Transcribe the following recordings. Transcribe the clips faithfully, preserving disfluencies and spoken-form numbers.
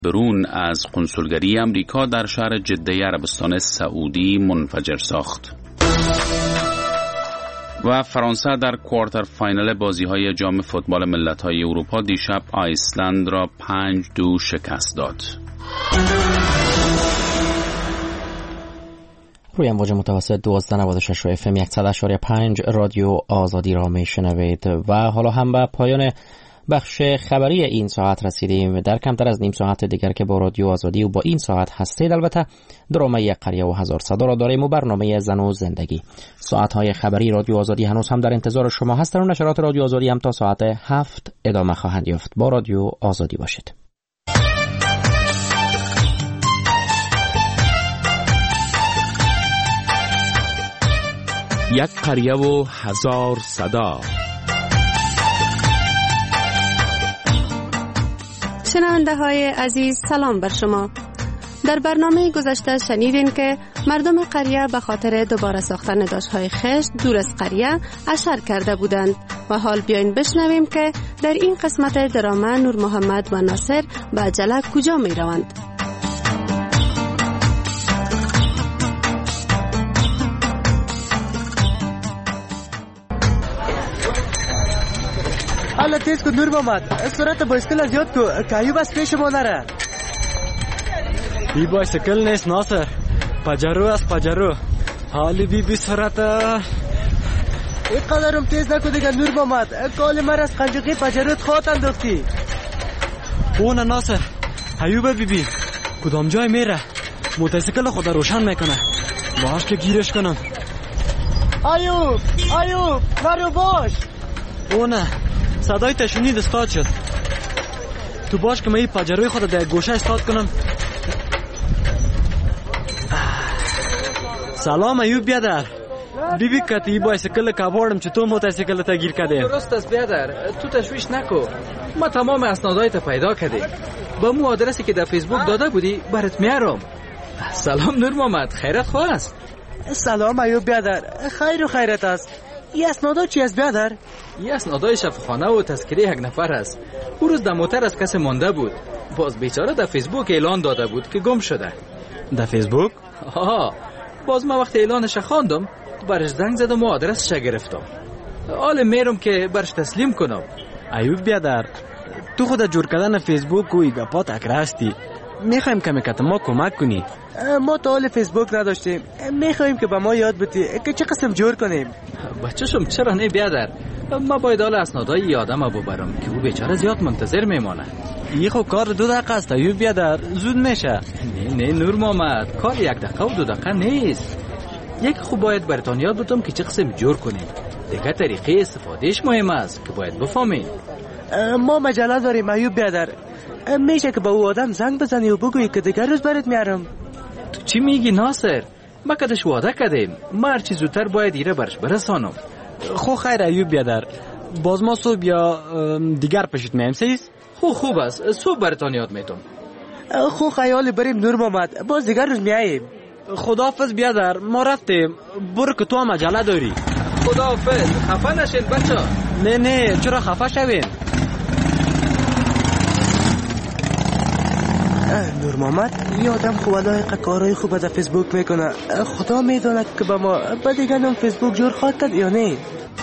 برون از قنسولگری امریکا در شهر جده عربستان سعودی منفجر ساخت. و فرانسه در کوارتر فاینال بازی‌های جام فوتبال ملت‌های اروپا دیشب آیسلند را پنج دو شکست داد. روی امواج متوسط دوازده نود و شش و اف ام صد و شش و پنج رادیو آزادی را میشنوید و حالا هم به پایان بخش خبری این ساعت رسیدیم. در کمتر از نیم ساعت دیگر که با رادیو آزادی و با این ساعت هستید، البته درامه قریه و هزار صدا را داریم و برنامه زن و زندگی. ساعت‌های خبری رادیو آزادی هنوز هم در انتظار شما هستند و نشرات رادیو آزادی هم تا ساعت هفت ادامه خواهند یافت. با رادیو آزادی باشید. یک قریه و هزار صدا. شنونده های عزیز، سلام بر شما. در برنامه گذشته شنیدین که مردم قریه به خاطر دوباره ساختن داشت‌های خشت دور از قریه اشر کرده بودند و حال بیاین بشنویم که در این قسمت درامه نور محمد و ناصر به عجله کجا می روند. حالا تیز کن نور محمد، سرعت بایسکل زیاد کو که ایوب از پیش ما نره. بی بایسکل نیست ناصر، پجرو است پجرو. حالی بی بی سرعت. این قدرم تیز نکو دیگه نور محمد، کال مر از قنجقی پجروت خوات انداختی. اونه ناصر، ایوب بی بی کدام جای میره؟ موتورسیکل خود روشن میکنه، باش که گیرش کنم. ایوب ایوب نرو باش. اونه صدای تشنید استاد شد. تو باش که من این پجروی خود در گوشه استاد کنم. سلام ایوب بیادر. بی بی کتی بایسکل کبارم چطور موتورسیکل تا گیر کده؟ درست است بیادر، تو تشویش نکو. ما تمام اسنادای تا پیدا کردیم. با مو آدرسی که در فیسبوک داده بودی برات میارم. سلام نور محمد، خیرت خواه است؟ سلام ایوب بیادر، خیر و خیرت است. این اسنادا چی است بیادر؟ این اسنادای شفاخانه و تذکره یک نفر است. او روز در موتر از کس مانده بود، باز بیچاره در فیسبوک اعلان داده بود که گم شده. در فیسبوک؟ آها، باز ما وقتی اعلانش خواندم برش زنگ زدم و آدرسش گرفتم. حالا میرم که برش تسلیم کنم. ایوب بیادر، تو خود جور کردن فیسبوک و ایگاپا تکره هستی. میخوایم که میکت ما کمک کنی. ما تا حال فیسبوک نداشتیم، میخوایم که به ما یاد بدی که چه قسم جور کنیم. بچه‌شم چرا نه بیادر، ما باید حال اسنادای یادم ببرم که او بیچاره زیاد منتظر میمانه. این خب کار دو دقیقه است ایوب بیادر، زود میشه. نه نه نور محمد، کار یک دقیقه و دو دقیقه نیست. یک خوب باید براتون یاد بدم که چه قسم جور کنیم. دیگه طریقه استفادهش مهم است که باید بفهمید. ما مجله داریم ایوب بیادر، میشه که با او آدم زنگ بزنی و بگویی که دیگر روز برات میارم. تو چی میگی ناصر؟ ما کدش وعده کردیم، ما هر چی زودتر باید ایره برش برسانم. خو خیر ایوب بیادر، باز ما صبح یا دیگر پشت میم سیز؟ خو خوب است، صبح براتون یاد میتم. خو خیال بریم نور محمد، باز دیگر روز میاییم. خداحافظ بیادر، ما رفتیم. برو که تو هم مجله داری. خداحافظ، خفه نشین بچه. نه نه، چرا خفه شوین؟ نور محمد، یه آدم خوب لایق کارهای خوب در فیسبوک میکنه. خدا میدونه که با ما با دیگه نم فیسبوک جور خواهد کرد یا نه.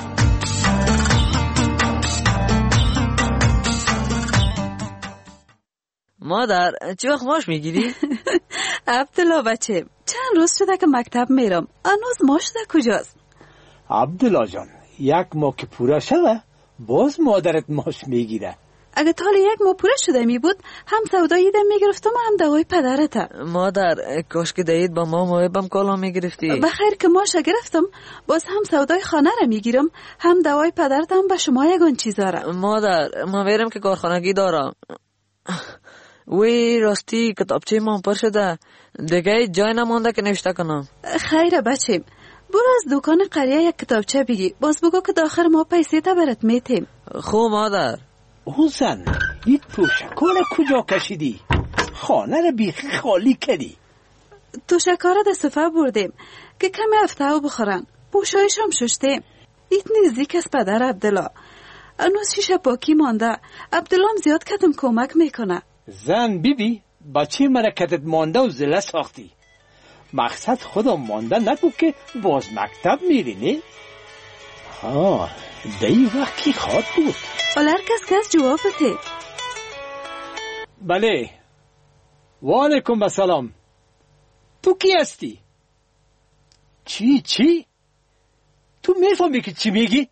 مادر چه وقت ماش میگیری؟ عبدالله بچه، چند روز شده که مکتب میرم، هنوز ماش در کجاست؟ عبدالله جان، یک ماه که پورا شده باز مادرت ماش میگیره. اگه تا یک ماه پوره شده می بود هم سودایی دم میگرفتم و هم دوای پدرت. مادر کاش که دهید با ما موهبم کالا میگرفتی. بخیر که ماش گرفتم، باز هم سودای خانه را میگیرم هم دوای پدرتم به شما یگان چیزا را. مادر ما میرم که کارخانگی دارم. وی راستی کتابچه ما پر شده، دیگه جای نمانده که نوشته کنم. خیره بچه، برو از دکان قریه یک کتابچه بگی، باز بگو که داخل ما پیسه تا برات میتیم. خب مادر. او زن، این توشکار کجا کشیدی؟ خانه رو بیخی خالی کردی. توشکار را دستفه بردیم که کمی افتاو بخورن، پوشایش هم ششتیم. ایت نزدیک از پدر عبدالله، انوز شیشه پاکی مانده. عبدالله هم زیاد کتم کمک میکنه. زن بیبی بچه مرکتت مانده و زله ساختی. مقصد خودم مانده نبود که باز مکتب میری نه؟ ها دی وقتی خواد بود. حالا هر کس کس جواب بده. بله. و علیکم السلام. تو کی هستی؟ چی چی؟ تو میفهمی که چی میگی؟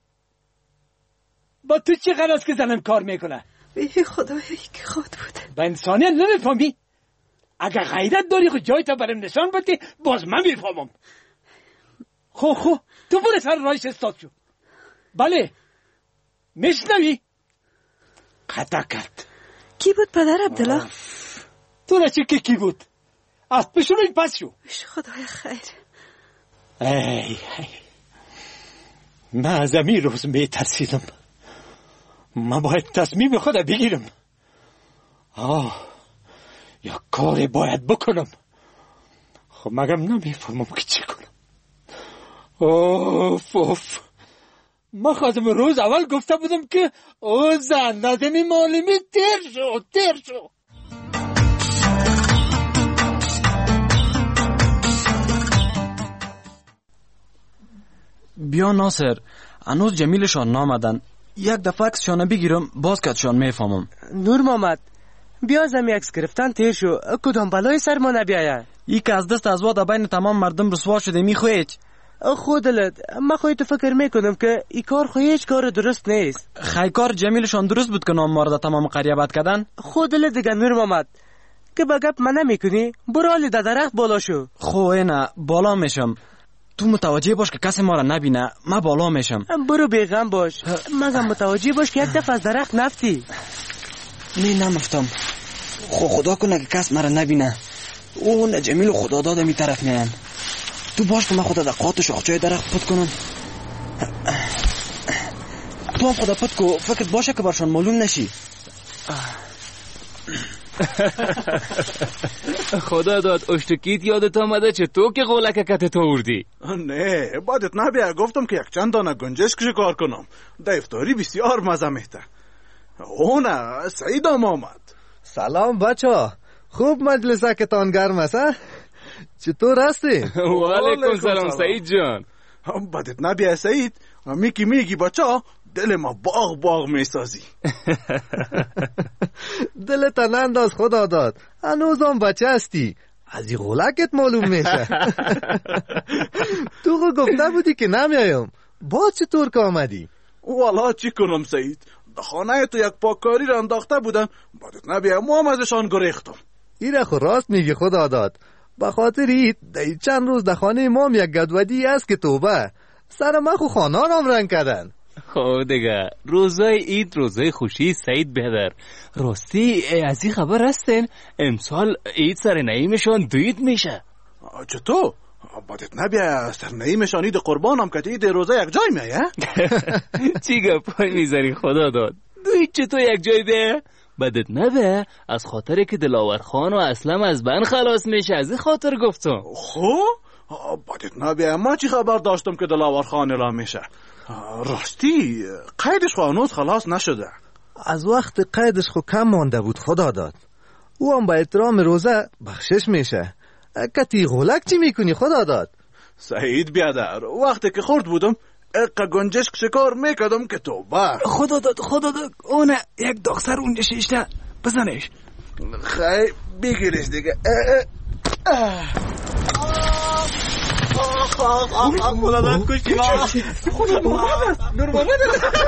با تو چه غرض که زنم کار میکنه؟ ای خدایی که خود بوده. با انسانیت نمیفهمی؟ اگر غیرت داری خود جای تا برم نشان بدی باز من میفهمم. خو خو تو برو سر رایش استاد شو. بله میشنوی؟ قطع کرد. کی بود پدر عبدالله؟ تو را چه که کی بود؟ از پشون این پس شو. خدای خیر. ای ای من از امی روز می ترسیدم. من باید تصمیم خود بگیرم. آه یا کاری باید بکنم. خب مگم نمیفهمم که چی کنم. اوف اوف من خواستم روز اول گفته بودم که او زن نازمی معلمی تیر شو تیر شو. بیا ناصر، هنوز جمیلشان نامدن. یک دفعه عکسشان بگیرم باز کتشان میفهمم. نور محمد بیا زمی عکس گرفتن تیر شو. کدام بلای سر ما نبیاید. ای که از دست از واد بین تمام مردم رسوا شده میخویچ. خودلت من خواهی تو فکر میکنم که ای کار خواهی هیچ کار درست نیست. خیلی کار جمیلشان درست بود که نام مارده تمام قریه بد کردن. خودلت دیگه نور محمد که بگپ من نمیکنی برو حالی در درخت بالا شو. خو اینه بالا میشم. تو متوجه باش که کسی ما را نبینه. من بالا میشم. برو بیغم باش. مگم متوجه باش که یک دفعه از درخت نفتی. نه نمفتم. خو خدا کنه که کس ما را نبینه. اون جمیل و خدا داده می طرف میان. تو باش که من خدا در قاط شاخچای درخت پت کنم. تو هم خدا پت کو فکر باشه که برشان معلوم نشی. خدا داد اشتکیت یادت آمده چه تو که غولک کت تو اردی؟ نه بادت نبیا گفتم که یک چند دانه گنجشک شکار کنم. در افطاری بسیار مزه میده. اونه سعید هم آمد. سلام بچه خوب مجلسه که تان گرم است. چطور هستی؟ و علیکم سلام سعید جان. بادت نبیا سعید میکی میگی بچه دل ما باغ باغ میسازی. دلت ننداز خدا داد هنوزم بچه هستی. از این غلکت معلوم میشه. تو گفته بودی که نمیایم باز چطور که آمدی؟ والا چی کنم سعید خانه تو یک پاکاری را انداخته بودن بادت نبیا ما هم ازشان گریختم. ایره خو راست میگی خدا داد. به خاطر ایت دی چند روز در خانه ما یک گدودی است که توبه سر من خو خانه رام رنگ کردن. خب دیگه روزای عید روزای خوشی سعید بهدر راستی از این خبر هستین امسال عید سر نعیمشان دوید میشه. چطور؟ بادت نبیا سر نعیمشان عید قربانم که عید روزه یک جای میه. چی گپای میزنی خدا داد دوید چطور یک جای بیه؟ بدت نبه از خاطر که دلاور خان و اسلم از بن خلاص میشه از این خاطر گفتم. خب بدت نبه ما چی خبر داشتم که دلاور خان را میشه. راستی قیدش خو هنوز خلاص نشده. از وقت قیدش خو کم مانده بود خدا داد. او هم با احترام روزه بخشش میشه. کتی غلک چی میکنی خدا داد؟ سعید بیادر وقتی که خورد بودم اقا گنجشک شکار میکدم که تو بر خدا داد خدا داد اونه یک داغسر اونجا شیشته بزنش. خیلی بگیرش دیگه. خدا داد کشتی خدا محمد نور محمد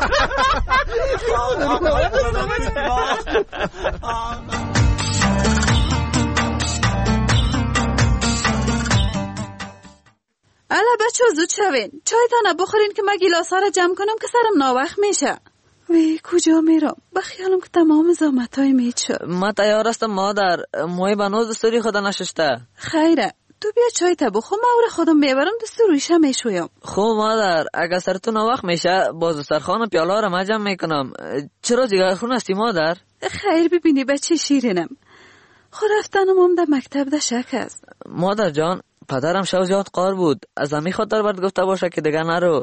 الا بچه ها زود شوین چایتان بخورین که من گیلاسا را جمع کنم که سرم ناوقت میشه. وی کجا میرم؟ بخیالم که تمام زحمتای مید شد. ما تیار هستم مادر. موی بنوز دستوری خدا نشسته. خیره تو بیا چای تا بخور من او را خودم بیبرم دستور رویشه میشویم. خب مادر اگر سرتون وقت میشه باز سرخان پیالا را مجم میکنم. چرا دیگر خون هستی مادر؟ خیر ببینی بچه شیرینم خو رفتنم هم در مکتب در شک است. مادر جان پدرم شو زیاد قار بود از همی خاطر برد گفته باشه که دیگه نرو.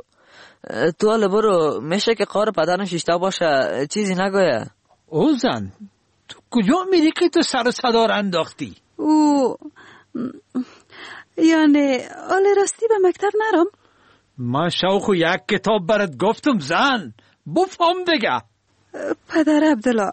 تو حالا برو میشه که قار پدرم شیشته باشه چیزی نگویه. او زن تو کجا میری که تو سر و صدا را انداختی؟ او یعنی آل راستی به مکتب نرم؟ من شوخو یک کتاب برات گفتم زن بفهم دیگه. پدر عبدالله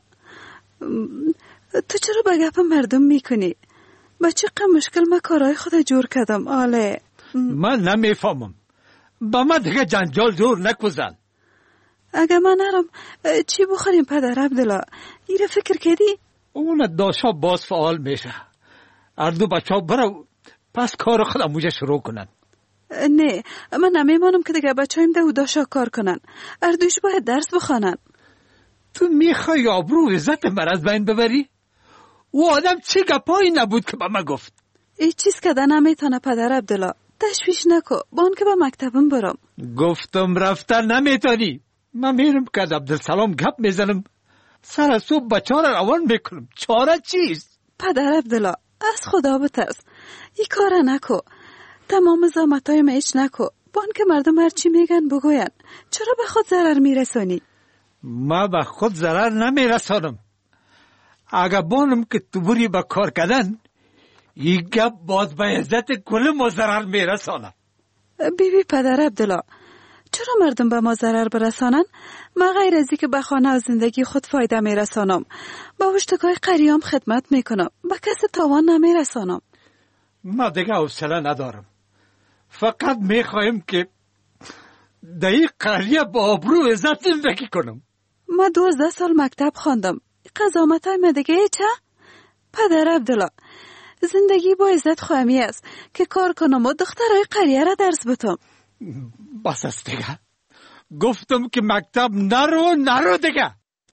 تو چرا به گپ مردم میکنی؟ بچه قم مشکل من کارهای خود جور کردم. آله من نمیفهمم، با من دیگه جنجال جور نکوزن. اگه من نرم چی بخوریم پدر عبدالله؟ ایره فکر کردی؟ اون داشا باز فعال میشه. اردو بچه ها برو پس کار خودم موجه شروع کنن. نه من نمیمانم که دیگه بچه هایم ده و داشا کار کنن. اردوش باید درس بخوانن. تو میخوای آبرو عزت من از بین ببری؟ او آدم چه گپایی نبود که با من گفت؟ ای چیز که ده نمیتانه پدر عبدالله. تشویش نکو بان که با مکتبم برم. گفتم رفتن نمیتانی. من میرم که عبدالسلام گپ میزنم سر صبح بچه ها را روان میکنم. چاره چیست؟ پدر عبدالله از خدا بترس، ای کار نکو. تمام زحمتای ما ایچ نکو. بان که مردم هرچی میگن بگوین. چرا به خود ضرر میرسانی؟ ما به خود ضرر نمیرسانم. اگه بانم که تو بری با کار کردن ای گپ باز به عزت کل ما ضرر میرسانم. بی بی پدر عبدالله چرا مردم به ما ضرر برسانن؟ ما غیر ازی که به خانه و زندگی خود فایده میرسانم. با وشتکای قریام خدمت میکنم. به کسی تاوان نمیرسانم. ما دیگه حوصله ندارم. فقط میخوایم که در این قریه با آبرو عزت زندگی کنم. ما دوازده سال مکتب خواندم. قضامت های مدگه چه؟ پدر عبدالله زندگی با عزت خواهمی است که کار کنم و دخترهای قریه را درس بتم. بس است دیگه. گفتم که مکتب نرو نرو دیگه.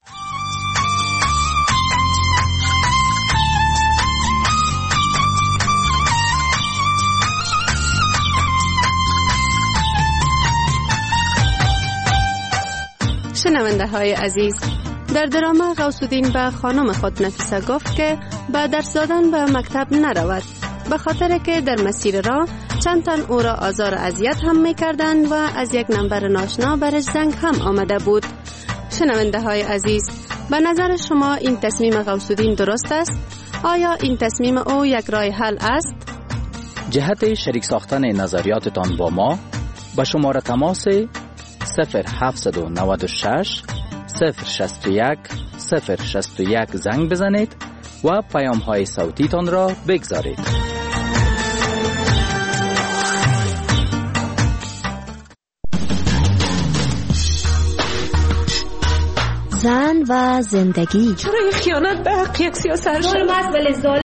شنونده های عزیز، در درام غوث‌الدین به خانم خود نفیسه گفت که به درس دادن به مکتب نرود، به خاطر که در مسیر راه چند تن او را آزار و اذیت هم می‌کردند و از یک نمبر ناشنا برش زنگ هم آمده بود. شنونده های عزیز، به نظر شما این تصمیم غوث‌الدین درست است؟ آیا این تصمیم او یک راه حل است؟ جهت شریک ساختن نظریاتتان با ما به شماره تماس صفر هفت نه شش صفر شصت و یک صفر شصت و یک زنگ بزنید و پیام های صوتی تان را بگذارید. زن و زندگی. چرا این خیانت به حق یک سیاست شد؟